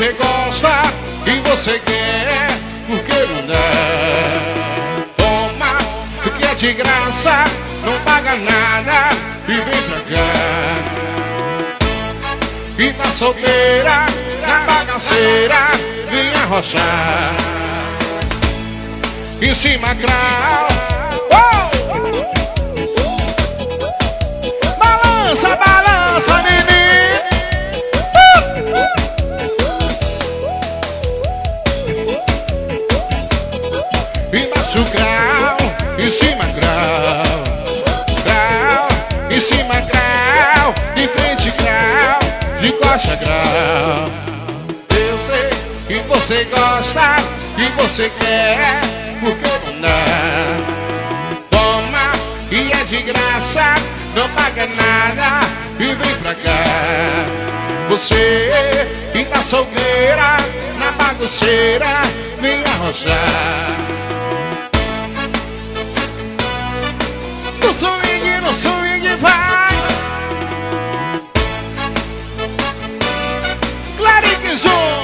você gosta e você quer, porque não dá. Toma, que é de graça, não paga nada e vem pra cá. E tá solteira, na bagaceira, vem arrochar. Em cima grau, balança, balança, menino. Embaixo grau, em cima grau, grau, em cima grau, de frente grau, de coxa grau. Eu sei que você gosta, que você quer, porque não dá. Toma, e é de graça, não paga nada e vem pra cá. Você que tá solteira, na bagunceira, vem arrochar. No swing vai. Clarique Zoom.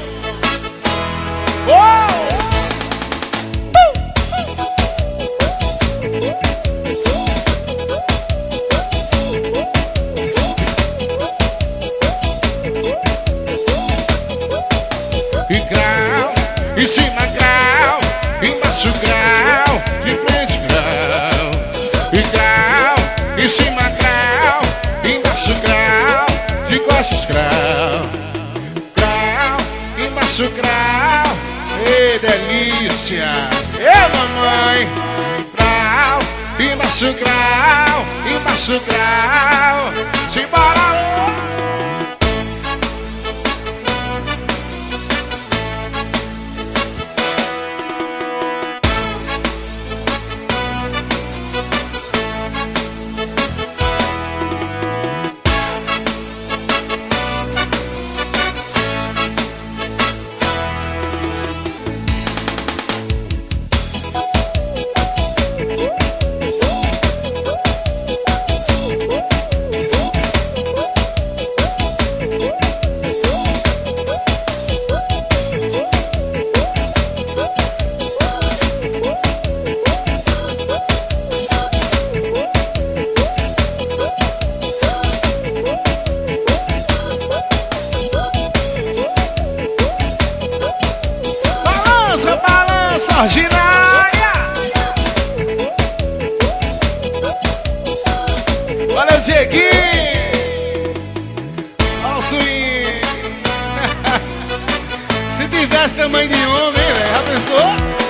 E grau, em cima grau, embaixo grau, de frente grau. E grau, em cima grau, embaixo grau, de costas grau. Grau, embaixo grau, ei delícia, ei mamãe. Grau, embaixo grau, embaixo grau, simbora. Balança, balança, giraia. Valeu, Dieguinho. Olha o swing. Se tivesse tamanho de homem, velho, já pensou?